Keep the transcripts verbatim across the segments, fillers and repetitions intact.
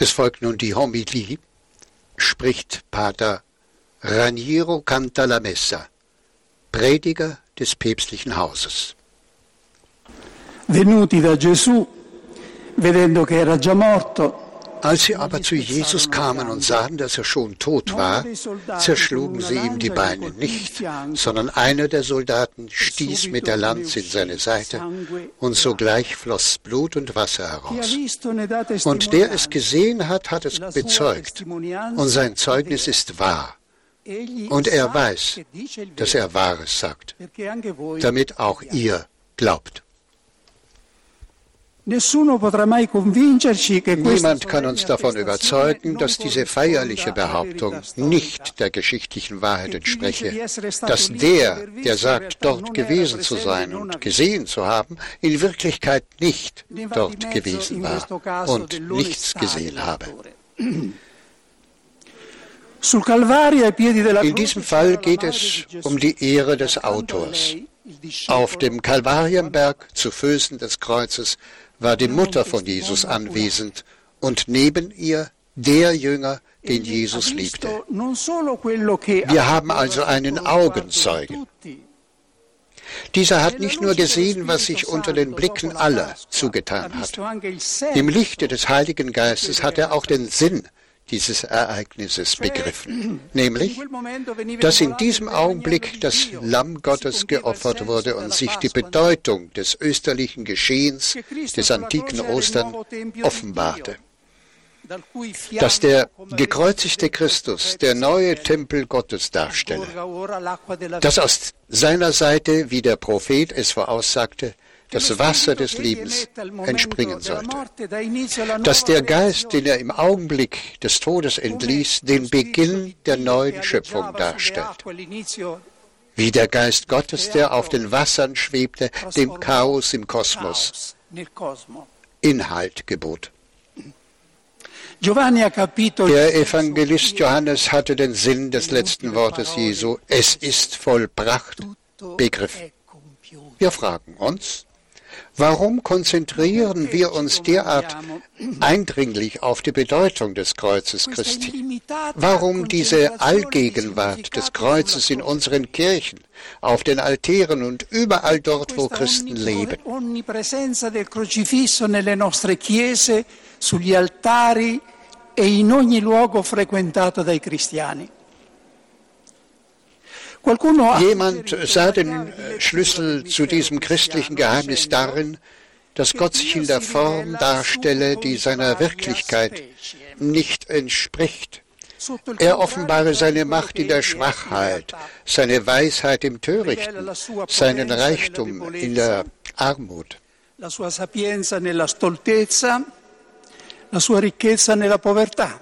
Es folgt nun die Homilie, spricht Pater Raniero Cantalamessa, Prediger des päpstlichen Hauses. Venuti da Gesù, vedendo che era già morto, Als sie aber zu Jesus kamen und sahen, dass er schon tot war, zerschlugen sie ihm die Beine nicht, sondern einer der Soldaten stieß mit der Lanze in seine Seite, und sogleich floss Blut und Wasser heraus. Und der es gesehen hat, hat es bezeugt, und sein Zeugnis ist wahr. Und er weiß, dass er Wahres sagt, damit auch ihr glaubt. Niemand kann uns davon überzeugen, dass diese feierliche Behauptung nicht der geschichtlichen Wahrheit entspreche, dass der, der sagt, dort gewesen zu sein und gesehen zu haben, in Wirklichkeit nicht dort gewesen war und nichts gesehen habe. In diesem Fall geht es um die Ehre des Autors. Auf dem Kalvarienberg zu Füßen des Kreuzes war die Mutter von Jesus anwesend und neben ihr der Jünger, den Jesus liebte. Wir haben also einen Augenzeugen. Dieser hat nicht nur gesehen, was sich unter den Blicken aller zugetan hat. Im Lichte des Heiligen Geistes hat er auch den Sinn dieses Ereignisses begriffen, nämlich, dass in diesem Augenblick das Lamm Gottes geopfert wurde und sich die Bedeutung des österlichen Geschehens des antiken Ostern offenbarte. Dass der gekreuzigte Christus der neue Tempel Gottes darstelle, dass aus seiner Seite, wie der Prophet es voraussagte, das Wasser des Lebens entspringen sollte, dass der Geist, den er im Augenblick des Todes entließ, den Beginn der neuen Schöpfung darstellt, wie der Geist Gottes, der auf den Wassern schwebte, dem Chaos im Kosmos Inhalt gebot. Der Evangelist Johannes hatte den Sinn des letzten Wortes Jesu, es ist vollbracht, begriffen. Wir fragen uns, warum konzentrieren wir uns derart eindringlich auf die Bedeutung des Kreuzes Christi? Warum diese Allgegenwart des Kreuzes in unseren Kirchen, auf den Altären und überall dort, wo Christen leben? Sugli altari e in ogni luogo frequentato dai cristiani. Jemand sah den Schlüssel zu diesem christlichen Geheimnis darin, dass Gott sich in der Form darstelle, die seiner Wirklichkeit nicht entspricht. Er offenbare seine Macht in der Schwachheit, seine Weisheit im Törichten, seinen Reichtum in der Armut. La sua sapienza nella stoltezza, la sua ricchezza nella povertà.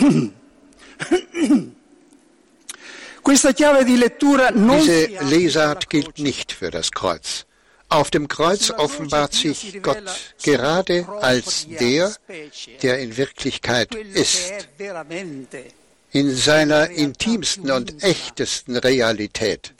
Diese Lesart gilt nicht für das Kreuz. Auf dem Kreuz offenbart sich Gott gerade als der, der in Wirklichkeit ist. In seiner intimsten und echtesten Realität.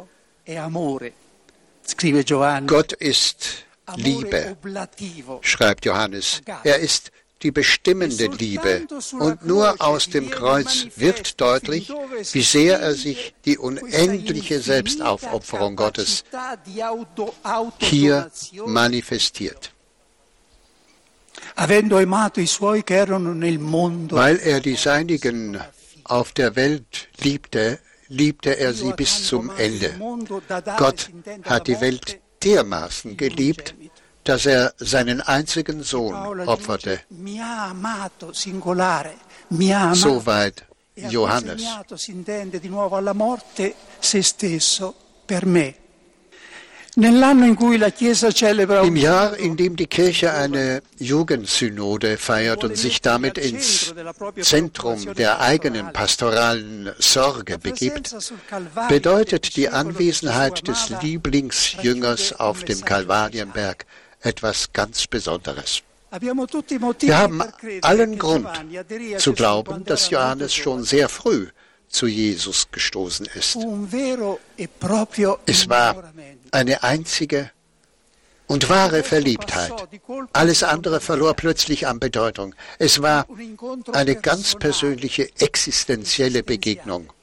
Gott ist Liebe, schreibt Johannes. Er ist die bestimmende Liebe. Und nur aus dem Kreuz wird deutlich, wie sehr er sich die unendliche Selbstaufopferung Gottes hier manifestiert. Weil er die Seinigen auf der Welt liebte, liebte er sie bis zum Ende. Gott hat die Welt dermaßen geliebt, dass er seinen einzigen Sohn opferte. Soweit Johannes. Im Jahr, in dem die Kirche eine Jugendsynode feiert und sich damit ins Zentrum der eigenen pastoralen Sorge begibt, bedeutet die Anwesenheit des Lieblingsjüngers auf dem Kalvarienberg etwas ganz Besonderes. Wir haben allen Grund zu glauben, dass Johannes schon sehr früh zu Jesus gestoßen ist. Es war eine einzige und wahre Verliebtheit. Alles andere verlor plötzlich an Bedeutung. Es war eine ganz persönliche, existenzielle Begegnung.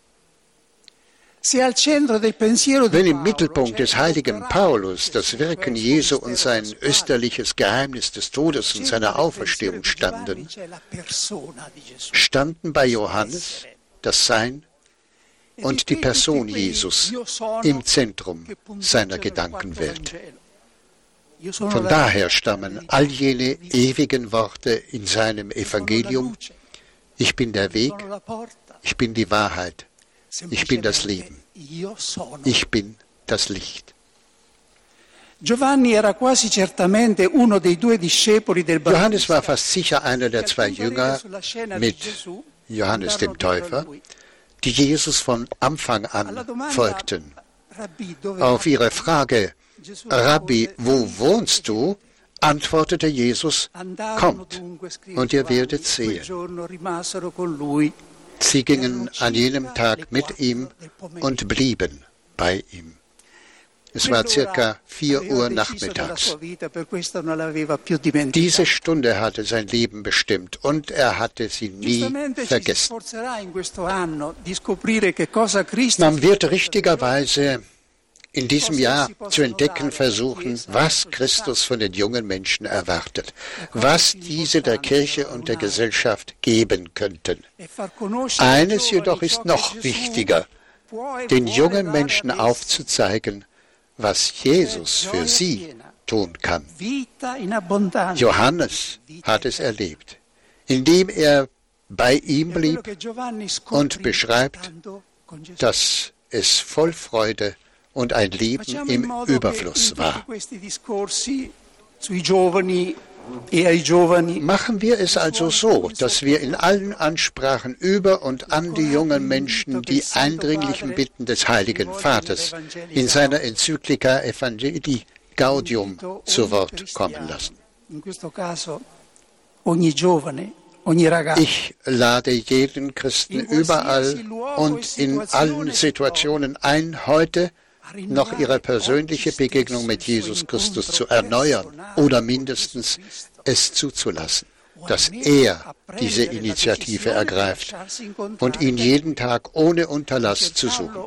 Wenn im Mittelpunkt des heiligen Paulus das Wirken Jesu und sein österliches Geheimnis des Todes und seiner Auferstehung standen, standen bei Johannes das Sein und die Person Jesus im Zentrum seiner Gedankenwelt. Von daher stammen all jene ewigen Worte in seinem Evangelium: Ich bin der Weg, ich bin die Wahrheit, ich bin das Leben, ich bin das Licht. Johannes war fast sicher einer der zwei Jünger mit Johannes dem Täufer, die Jesus von Anfang an folgten. Auf ihre Frage: Rabbi, wo wohnst du?, antwortete Jesus: Kommt und ihr werdet sehen. Sie gingen an jenem Tag mit ihm und blieben bei ihm. Es war circa vier Uhr nachmittags. Diese Stunde hatte sein Leben bestimmt und er hatte sie nie vergessen. Man wird richtigerweise in diesem Jahr zu entdecken versuchen, was Christus von den jungen Menschen erwartet, was diese der Kirche und der Gesellschaft geben könnten. Eines jedoch ist noch wichtiger: den jungen Menschen aufzuzeigen, was Jesus für sie tun kann. Johannes hat es erlebt, indem er bei ihm blieb und beschreibt, dass es voll Freude und ein Leben im Überfluss war. Machen wir es also so, dass wir in allen Ansprachen über und an die jungen Menschen die eindringlichen Bitten des Heiligen Vaters in seiner Enzyklika Evangelii Gaudium zu Wort kommen lassen. Ich lade jeden Christen überall und in allen Situationen ein, heute noch ihre persönliche Begegnung mit Jesus Christus zu erneuern oder mindestens es zuzulassen, dass er diese Initiative ergreift und ihn jeden Tag ohne Unterlass zu suchen.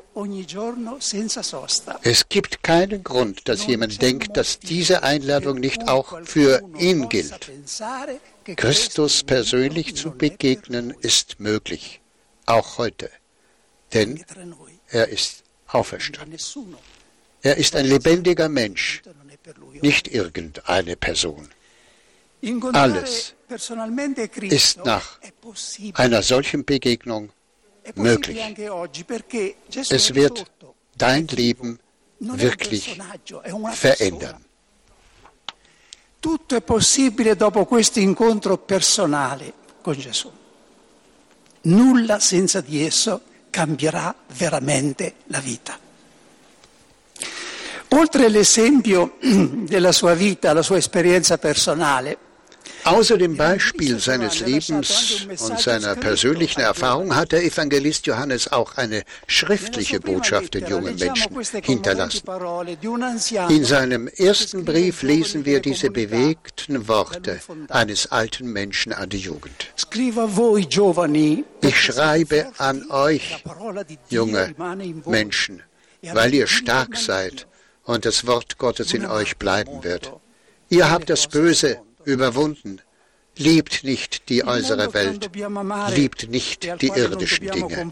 Es gibt keinen Grund, dass jemand denkt, dass diese Einladung nicht auch für ihn gilt. Christus persönlich zu begegnen ist möglich, auch heute, denn er ist auferstanden. Er ist ein lebendiger Mensch, nicht irgendeine Person. Alles ist nach einer solchen Begegnung möglich. Es wird dein Leben wirklich verändern. Tutto è possibile dopo questo incontro personale con Gesù. Nulla senza di esso cambierà veramente la vita. Oltre l'esempio della sua vita, la sua esperienza personale, außer dem Beispiel seines Lebens und seiner persönlichen Erfahrung hat der Evangelist Johannes auch eine schriftliche Botschaft den jungen Menschen hinterlassen. In seinem ersten Brief lesen wir diese bewegten Worte eines alten Menschen an die Jugend. Ich schreibe an euch, junge Menschen, weil ihr stark seid und das Wort Gottes in euch bleiben wird. Ihr habt das Böse überwunden. Liebt nicht die äußere Welt, liebt nicht die irdischen Dinge.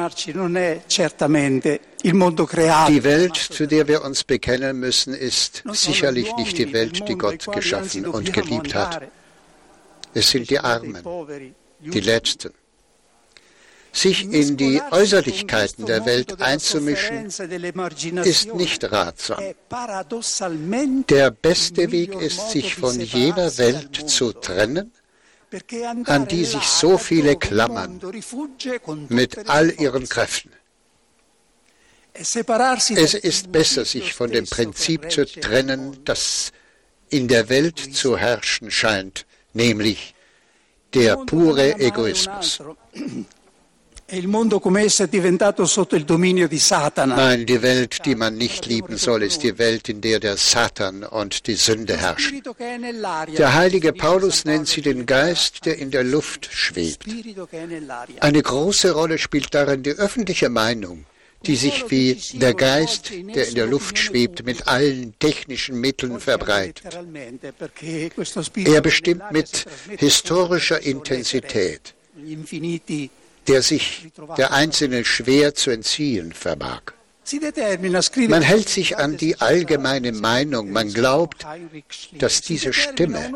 Die Welt, zu der wir uns bekennen müssen, ist sicherlich nicht die Welt, die Gott geschaffen und geliebt hat. Es sind die Armen, die Letzten. Sich in die Äußerlichkeiten der Welt einzumischen, ist nicht ratsam. Der beste Weg ist, sich von jener Welt zu trennen, an die sich so viele klammern, mit all ihren Kräften. Es ist besser, sich von dem Prinzip zu trennen, das in der Welt zu herrschen scheint, nämlich der pure Egoismus. Nein, die Welt, die man nicht lieben soll, ist die Welt, in der der Satan und die Sünde herrschen. Der heilige Paulus nennt sie den Geist, der in der Luft schwebt. Eine große Rolle spielt darin die öffentliche Meinung, die sich wie der Geist, der in der Luft schwebt, mit allen technischen Mitteln verbreitet. Er bestimmt mit historischer Intensität, der sich der Einzelne schwer zu entziehen vermag. Man hält sich an die allgemeine Meinung, man glaubt, dass diese Stimme,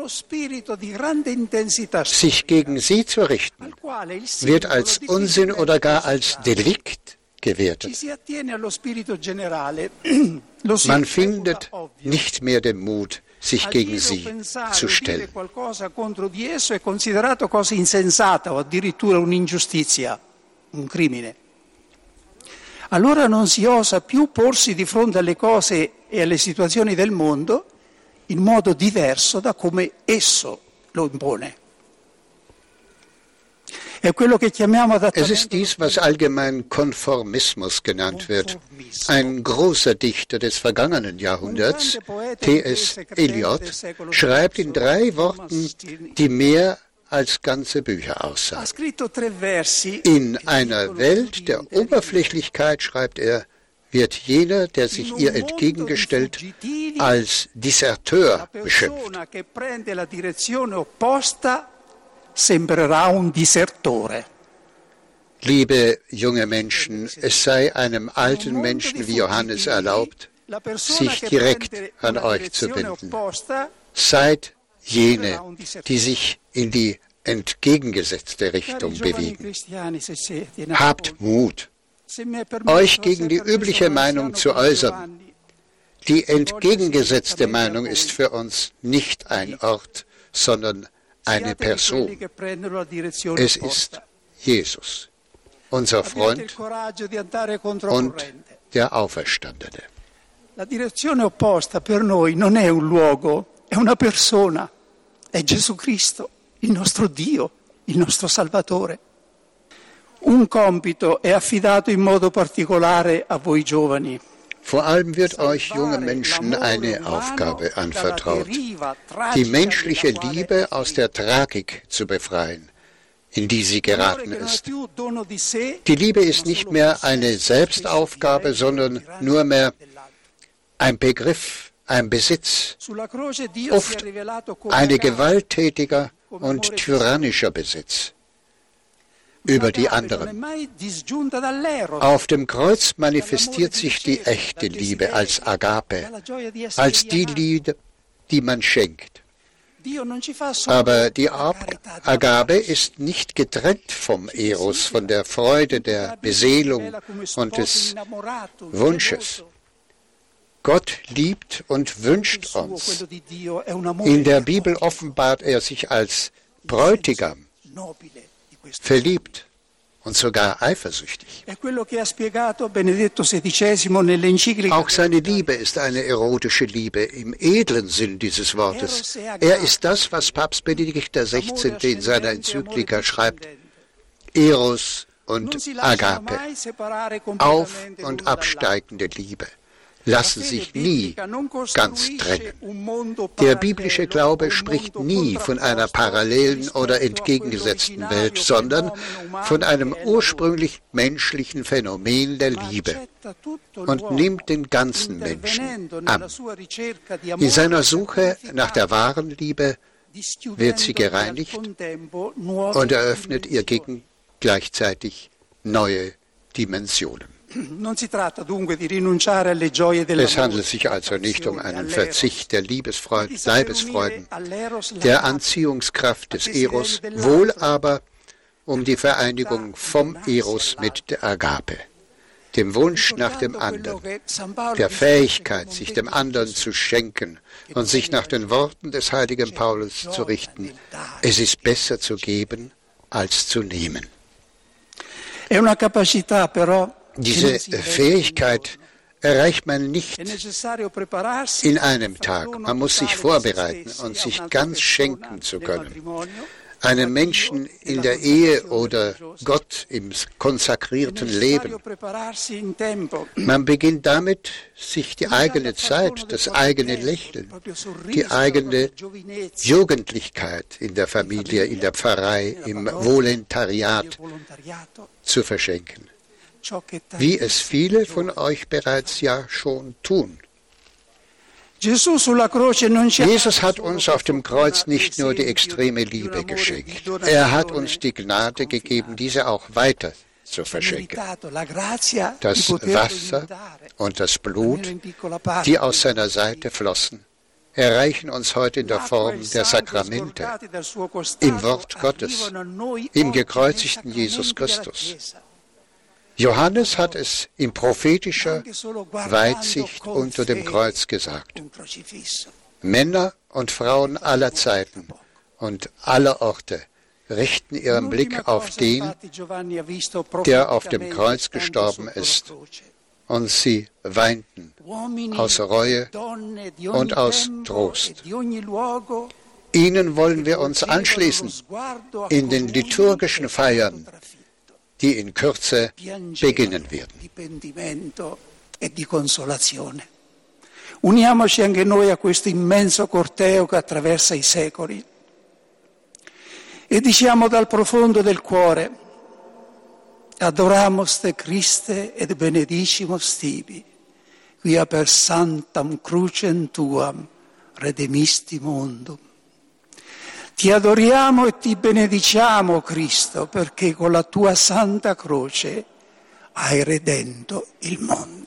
sich gegen sie zu richten, wird als Unsinn oder gar als Delikt gewertet. Man findet nicht mehr den Mut, sich gegen sie zu stellen. Allora non si osa più porsi di fronte alle cose e alle situazioni del mondo in modo diverso da come esso lo impone. Es ist dies, was allgemein Konformismus genannt wird. Ein großer Dichter des vergangenen Jahrhunderts, T S Eliot, schreibt in drei Worten, die mehr als ganze Bücher aussagen. In einer Welt der Oberflächlichkeit, schreibt er, wird jener, der sich ihr entgegengestellt, als Disserteur beschimpft. Liebe junge Menschen, es sei einem alten Menschen wie Johannes erlaubt, sich direkt an euch zu binden. Seid jene, die sich in die entgegengesetzte Richtung bewegen. Habt Mut, euch gegen die übliche Meinung zu äußern. Die entgegengesetzte Meinung ist für uns nicht ein Ort, sondern eine Person. Es ist Jesus, unser Freund und der Auferstandene. La direzione opposta per noi non è un luogo, è una persona, è Gesù Cristo, il nostro Dio, il nostro Salvatore. Un compito è affidato in modo particolare a voi giovani. Vor allem wird euch junge Menschen eine Aufgabe anvertraut, die menschliche Liebe aus der Tragik zu befreien, in die sie geraten ist. Die Liebe ist nicht mehr eine Selbstaufgabe, sondern nur mehr ein Begriff, ein Besitz, oft ein gewalttätiger und tyrannischer Besitz über die anderen. Auf dem Kreuz manifestiert sich die echte Liebe als Agape, als die Liebe, die man schenkt. Aber die Agape ist nicht getrennt vom Eros, von der Freude, der Beseelung und des Wunsches. Gott liebt und wünscht uns. In der Bibel offenbart er sich als Bräutigam, verliebt und sogar eifersüchtig. Auch seine Liebe ist eine erotische Liebe im edlen Sinn dieses Wortes. Er ist das, was Papst Benedikt der Sechzehnte in seiner Enzyklika schreibt, Eros und Agape, auf- und absteigende Liebe, lassen sich nie ganz trennen. Der biblische Glaube spricht nie von einer parallelen oder entgegengesetzten Welt, sondern von einem ursprünglich menschlichen Phänomen der Liebe und nimmt den ganzen Menschen an. In seiner Suche nach der wahren Liebe wird sie gereinigt und eröffnet ihr gegen gleichzeitig neue Dimensionen. Es handelt sich also nicht um einen Verzicht der Liebesfreuden, Leibesfreuden, der Anziehungskraft des Eros, wohl aber um die Vereinigung vom Eros mit der Agape, dem Wunsch nach dem anderen, der Fähigkeit, sich dem anderen zu schenken und sich nach den Worten des heiligen Paulus zu richten. Es ist besser zu geben als zu nehmen. Diese Fähigkeit erreicht man nicht in einem Tag. Man muss sich vorbereiten und sich ganz schenken zu können. einen Menschen in der Ehe oder Gott im konsakrierten Leben. Man beginnt damit, sich die eigene Zeit, das eigene Lächeln, die eigene Jugendlichkeit in der Familie, in der Pfarrei, im Volontariat zu verschenken, wie es viele von euch bereits ja schon tun. Jesus hat uns auf dem Kreuz nicht nur die extreme Liebe geschenkt, er hat uns die Gnade gegeben, diese auch weiter zu verschenken. Das Wasser und das Blut, die aus seiner Seite flossen, erreichen uns heute in der Form der Sakramente, im Wort Gottes, im gekreuzigten Jesus Christus. Johannes hat es in prophetischer Weitsicht unter dem Kreuz gesagt. Männer und Frauen aller Zeiten und aller Orte richten ihren Blick auf den, der auf dem Kreuz gestorben ist, und sie weinten aus Reue und aus Trost. Ihnen wollen wir uns anschließen in den liturgischen Feiern, die in Kürze beginnen werden. Uniamoci anche noi a questo immenso corteo che attraversa i secoli e diciamo dal profondo del cuore: Adoramus te Christe et benedicimus tibi, quia per sanctam crucem tuam redemisti mundum. Ti adoriamo e ti benediciamo, Cristo, perché con la tua santa croce hai redento il mondo.